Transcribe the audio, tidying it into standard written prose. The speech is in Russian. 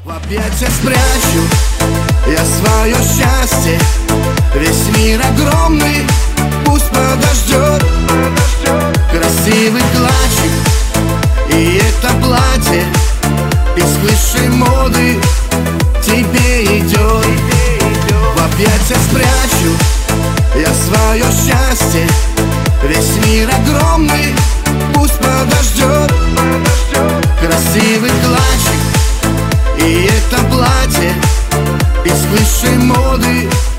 Опять я спрячу я свое счастье. Весь мир огромный, пусть подождет. Красивый клатчик и это платье из высшей моды тебе идет. Опять я спрячу я свое счастье. Весь мир огромный, пусть подождет. Красивый клатчик и это платье из высшей моды